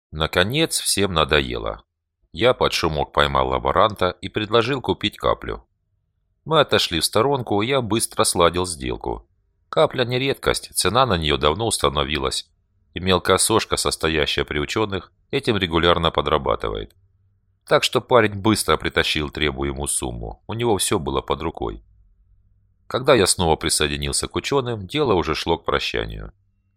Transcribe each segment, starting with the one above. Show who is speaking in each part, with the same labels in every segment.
Speaker 1: Наконец, всем надоело. Я под шумок поймал лаборанта и предложил купить каплю. Мы отошли в сторонку, и я быстро сладил сделку. Капля не редкость, цена на нее давно установилась. И мелкая сошка, состоящая при ученых, этим регулярно подрабатывает. Так что парень быстро притащил требуемую сумму, у него все было под рукой. Когда я снова присоединился к ученым, дело уже шло к прощанию.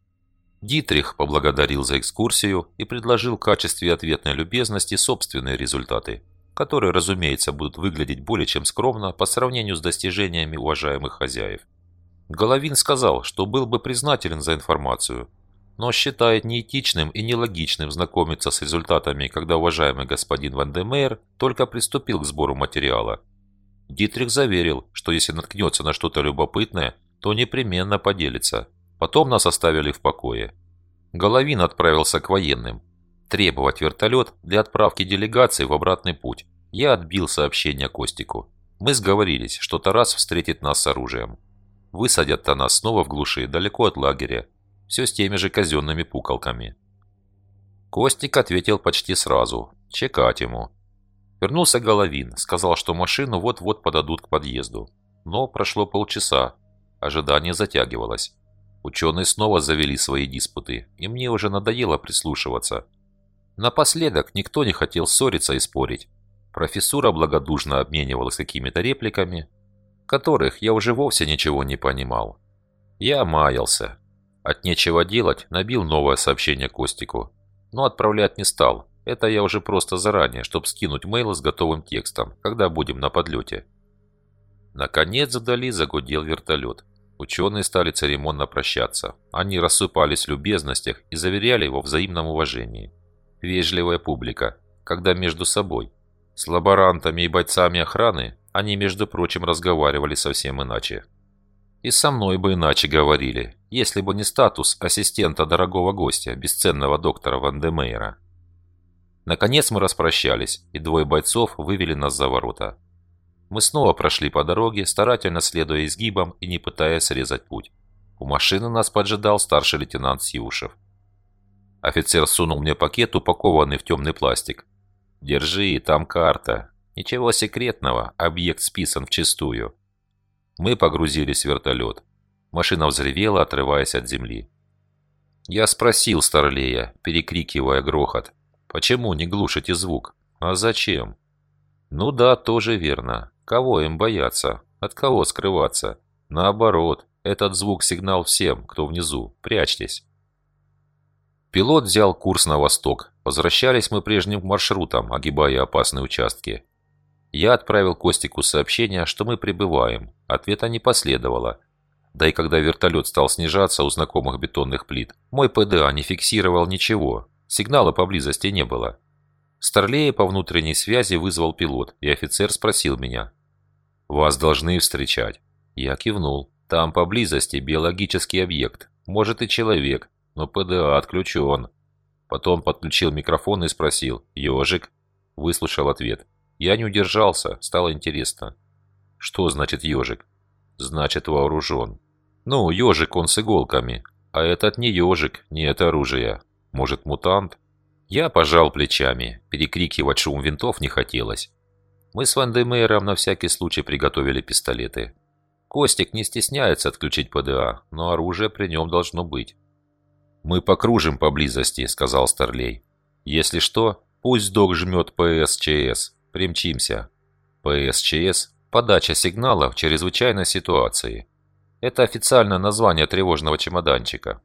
Speaker 1: Дитрих поблагодарил за экскурсию и предложил в качестве ответной любезности собственные результаты, которые, разумеется, будут выглядеть более чем скромно по сравнению с достижениями уважаемых хозяев. Головин сказал, что был бы признателен за информацию, но считает неэтичным и нелогичным знакомиться с результатами, когда уважаемый господин Ван де Мейер только приступил к сбору материала. Дитрих заверил, что если наткнется на что-то любопытное, то непременно поделится. Потом нас оставили в покое. Головин отправился к военным. Требовать вертолет для отправки делегации в обратный путь. Я отбил сообщение Костику. Мы сговорились, что Тарас встретит нас с оружием. Высадят-то нас снова в глуши, далеко от лагеря. Все с теми же казенными пукалками. Костик ответил почти сразу. Чекать ему. Вернулся Головин, сказал, что машину вот-вот подадут к подъезду. Но прошло полчаса. Ожидание затягивалось. Ученые снова завели свои диспуты, и мне уже надоело прислушиваться. Напоследок никто не хотел ссориться и спорить. Профессура благодушно обменивалась какими-то репликами, которых я уже вовсе ничего не понимал. Я маялся. От нечего делать набил новое сообщение Костику, но отправлять не стал. Это я уже просто заранее, чтобы скинуть мейл с готовым текстом, когда будем на подлете. Наконец вдали загудел вертолет. Ученые стали церемонно прощаться. Они рассыпались в любезностях и заверяли во взаимном уважении. Вежливая публика, когда между собой. С лаборантами и бойцами охраны они, между прочим, разговаривали совсем иначе. И со мной бы иначе говорили, если бы не статус ассистента дорогого гостя, бесценного доктора Ван де Мейера. Наконец мы распрощались, и двое бойцов вывели нас за ворота. Мы снова прошли по дороге, старательно следуя изгибам и не пытаясь срезать путь. У машины нас поджидал старший лейтенант Сивушев. Офицер сунул мне пакет, упакованный в темный пластик. «Держи, там карта. Ничего секретного, объект списан вчистую». Мы погрузились в вертолет. Машина взревела, отрываясь от земли. Я спросил Старлея, перекрикивая грохот: «Почему не глушите звук? А зачем?» «Ну да, тоже верно. Кого им бояться? От кого скрываться? Наоборот, этот звук сигнал всем, кто внизу. Прячьтесь». Пилот взял курс на восток. Возвращались мы прежним маршрутом, огибая опасные участки. Я отправил Костику сообщение, что мы прибываем. Ответа не последовало. Да и когда вертолет стал снижаться у знакомых бетонных плит, мой ПДА не фиксировал ничего. Сигнала поблизости не было. Старлея по внутренней связи вызвал пилот, и офицер спросил меня: «Вас должны встречать». Я кивнул. «Там поблизости биологический объект, может и человек, но ПДА отключен». Потом подключил микрофон и спросил: «Ежик?» Выслушал ответ. Я не удержался, стало интересно. «Что значит ежик?» «Значит, вооружен». «Ну, ежик он с иголками, а этот не ежик, не это оружие. Может, мутант?» Я пожал плечами, перекрикивать шум винтов не хотелось. Мы с Ван де Мейером на всякий случай приготовили пистолеты. Костик не стесняется отключить ПДА, но оружие при нем должно быть. «Мы покружим поблизости», — сказал Старлей. «Если что, пусть док жмет ПСЧС. Примчимся». ПСЧС — подача сигнала в чрезвычайной ситуации. Это официальное название тревожного чемоданчика.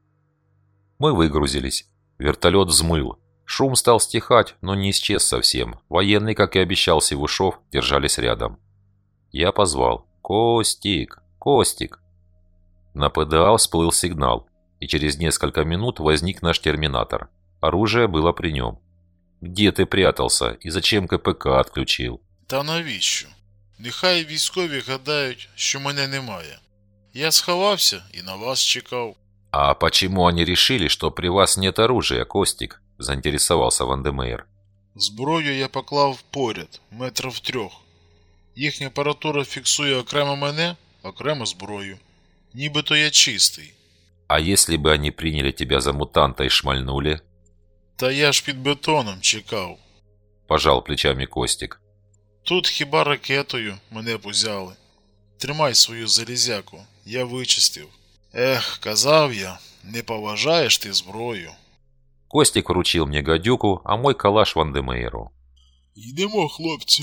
Speaker 1: Мы выгрузились. Вертолет взмыл. Шум стал стихать, но не исчез совсем. Военные, как и обещал Сивушов, держались рядом. Я позвал: «Костик! Костик!» На ПДА всплыл сигнал, и через несколько минут возник наш терминатор. Оружие было при нем. «Где ты прятался и зачем КПК отключил?»
Speaker 2: Та навіщо? Нехай військові гадають, що мене немає. Я сховався і на вас чекав.
Speaker 1: «А почему они решили, что при вас нет оружия, Костик?» – заинтересовался Ван де Мейер.
Speaker 2: Зброю я поклав поряд, метрів 3. Їхня апаратура фіксує окремо мене, окремо зброю. Нібито я чистий.
Speaker 1: «А если бы они приняли тебя за мутанта и шмальнули?»
Speaker 2: Та я ж під бетоном чекав.
Speaker 1: Пожал плечами Костик.
Speaker 2: Тут хіба ракетою мене б узяли. Тримай свою залізяку, я вичистив. Ех, казав я, не поважаєш ти зброю.
Speaker 1: Костик вручил мне гадюку, а мой калаш Вандемейру.
Speaker 2: Йдемо, хлопці.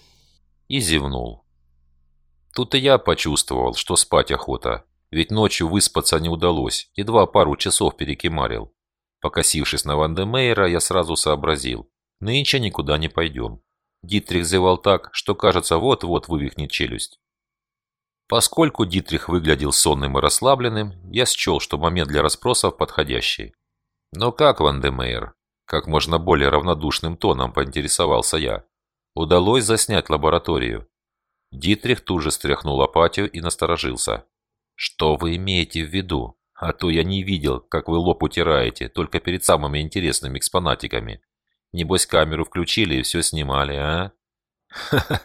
Speaker 1: И зевнул. Тут и я почувствовал, что спать охота, ведь ночью выспаться не удалось, едва пару часов перекимарил. Покосившись на Вандемейра, я сразу сообразил. Нынче никуда не пойдем. Дитрих зевал так, что, кажется, вот-вот вывихнет челюсть. Поскольку Дитрих выглядел сонным и расслабленным, я счел, что момент для расспросов подходящий. «Ну как, Вандемейр?» – как можно более равнодушным тоном поинтересовался я. «Удалось заснять лабораторию?» Дитрих тут же стряхнул апатию и насторожился. «Что вы имеете в виду? А то я не видел, как вы лоб утираете, только перед самыми интересными экспонатиками. Небось камеру включили и все снимали, а?» «Ха-ха,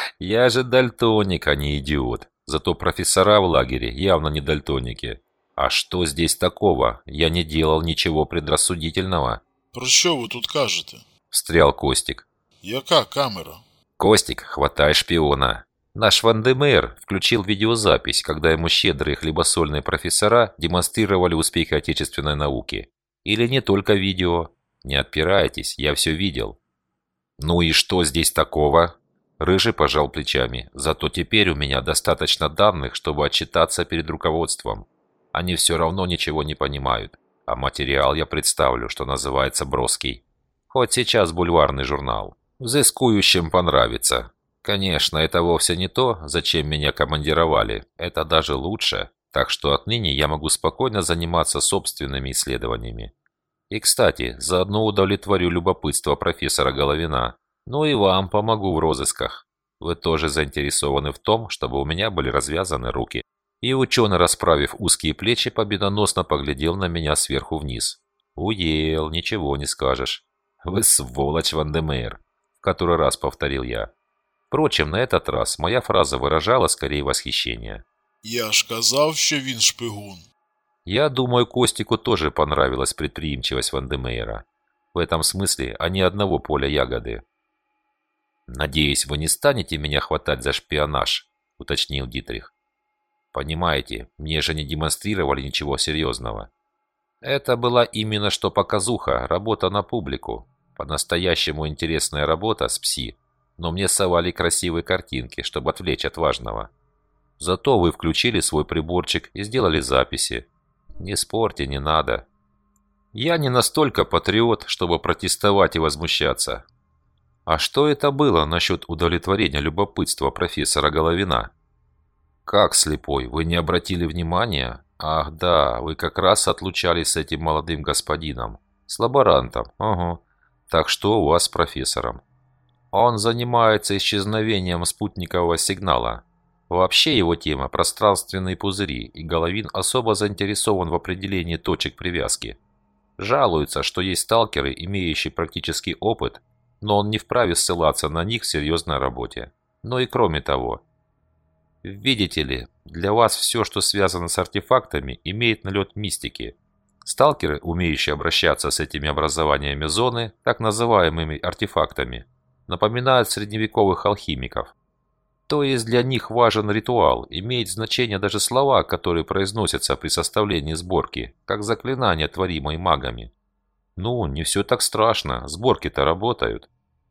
Speaker 1: я же дальтоник, а не идиот. Зато профессора в лагере явно не дальтоники. А что здесь такого? Я не делал ничего предрассудительного».
Speaker 2: Про що ви тут кажете?
Speaker 1: Встрял Костик.
Speaker 2: Яка камера?
Speaker 1: «Костик, хватай шпиона». Наш Вандемейр включил видеозапись, когда ему щедрые хлебосольные профессора демонстрировали успехи отечественной науки. Или не только видео. Не отпирайтесь, я все видел. «Ну и что здесь такого?» Рыжий пожал плечами. «Зато теперь у меня достаточно данных, чтобы отчитаться перед руководством. Они все равно ничего не понимают. А материал я представлю, что называется, броский. Хоть сейчас бульварный журнал. Взыскующим понравится. Конечно, это вовсе не то, зачем меня командировали. Это даже лучше. Так что отныне я могу спокойно заниматься собственными исследованиями. И, кстати, заодно удовлетворю любопытство профессора Головина. Ну и вам помогу в розысках. Вы тоже заинтересованы в том, чтобы у меня были развязаны руки». И ученый, расправив узкие плечи, победоносно поглядел на меня сверху вниз. «Уел, ничего не скажешь». «Вы сволочь, Вандемейр», в который раз повторил я. Впрочем, на этот раз моя фраза выражала скорее восхищение.
Speaker 2: Я ж казав, що він шпигун.
Speaker 1: Я думаю, Костику тоже понравилась предприимчивость Вандемейра. В этом смысле они одного поля ягоды. «Надеюсь, вы не станете меня хватать за шпионаж», — уточнил Дитрих. «Понимаете, мне же не демонстрировали ничего серьезного. Это была именно что показуха, работа на публику. По-настоящему интересная работа с ПСИ, но мне совали красивые картинки, чтобы отвлечь от важного. Зато вы включили свой приборчик и сделали записи. Не спорьте, не надо. Я не настолько патриот, чтобы протестовать и возмущаться. А что это было насчет удовлетворения любопытства профессора Головина?» «Как, слепой, вы не обратили внимания? Ах да, вы как раз отлучались с этим молодым господином. С лаборантом, ага. Так что у вас с профессором?» «Он занимается исчезновением спутникового сигнала. Вообще его тема – пространственные пузыри, и Головин особо заинтересован в определении точек привязки. Жалуется, что есть сталкеры, имеющие практический опыт, но он не вправе ссылаться на них в серьезной работе. Но и кроме того, видите ли, для вас все, что связано с артефактами, имеет налет мистики. Сталкеры, умеющие обращаться с этими образованиями зоны, так называемыми артефактами, напоминают средневековых алхимиков. То есть для них важен ритуал, имеет значение даже слова, которые произносятся при составлении сборки, как заклинания, творимые магами. Ну, не все так страшно, сборки-то работают.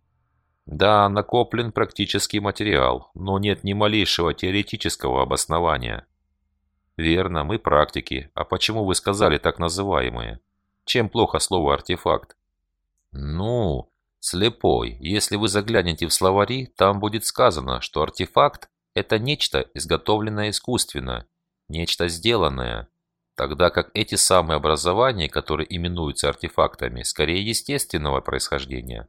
Speaker 1: Да, накоплен практический материал, но нет ни малейшего теоретического обоснования». «Верно, мы практики. А почему вы сказали так называемые? Чем плохо слово «артефакт»?» «Ну, слепой, если вы заглянете в словари, там будет сказано, что артефакт – это нечто, изготовленное искусственно, нечто сделанное, тогда как эти самые образования, которые именуются артефактами, скорее естественного происхождения».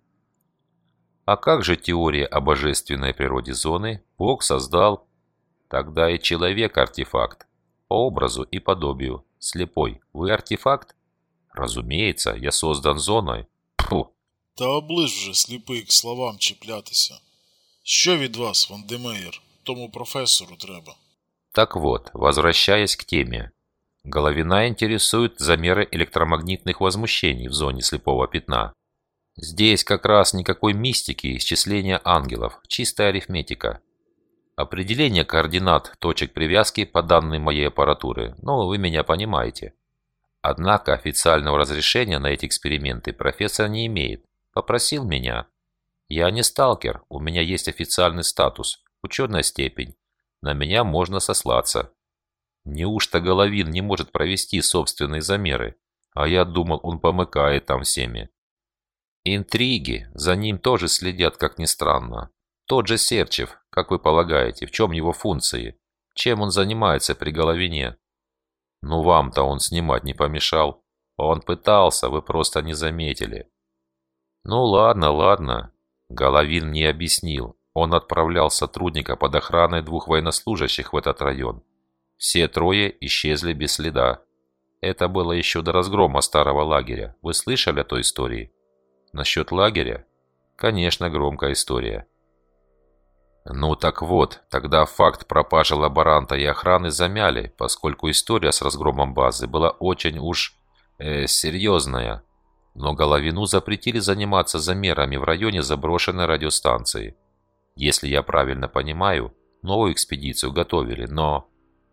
Speaker 1: «А как же теория о божественной природе зоны? Бог создал». «Тогда и человек артефакт. По образу и подобию. Слепой, вы артефакт?» «Разумеется, я создан зоной». Фу.
Speaker 2: Та оближ вже, сліпий, к словам чіплятися. Що від вас, Вандемейр, тому професору треба?
Speaker 1: Так вот, возвращаясь к теме. Головина интересует замеры электромагнитных возмущений в зоне слепого пятна. Здесь как раз никакой мистики и исчисления ангелов, чистая арифметика. Определение координат точек привязки по данным моей аппаратуры, ну, вы меня понимаете. Однако официального разрешения на эти эксперименты профессор не имеет. Попросил меня. Я не сталкер, у меня есть официальный статус, ученая степень. На меня можно сослаться. Неужто Головин не может провести собственные замеры? А я думал, он помыкает там всеми. Интриги, за ним тоже следят, как ни странно. Тот же Серчев, как вы полагаете, в чем его функции? Чем он занимается при Головине? Ну вам-то он снимать не помешал. Он пытался, вы просто не заметили. Ну ладно, ладно. Головин мне объяснил. Он отправлял сотрудника под охраной 2 военнослужащих в этот район. Все 3 исчезли без следа. Это было еще до разгрома старого лагеря. Вы слышали о той истории? Насчет лагеря? Конечно, громкая история. Ну так вот, тогда факт пропажи лаборанта и охраны замяли, поскольку история с разгромом базы была очень уж серьезная. Но Головину запретили заниматься замерами в районе заброшенной радиостанции. Если я правильно понимаю, новую экспедицию готовили, но...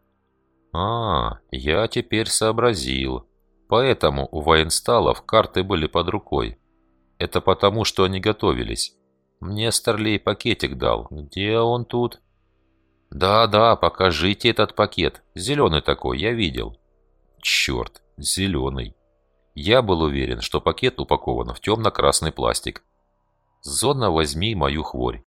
Speaker 1: Я теперь сообразил. Поэтому у военсталов карты были под рукой. Это потому, что они готовились. Мне Старлей пакетик дал. Где он тут? Да, покажите этот пакет. Зеленый такой, я видел. Черт, зеленый. Я был уверен, что пакет упакован в темно-красный пластик. Зона, возьми мою хворь.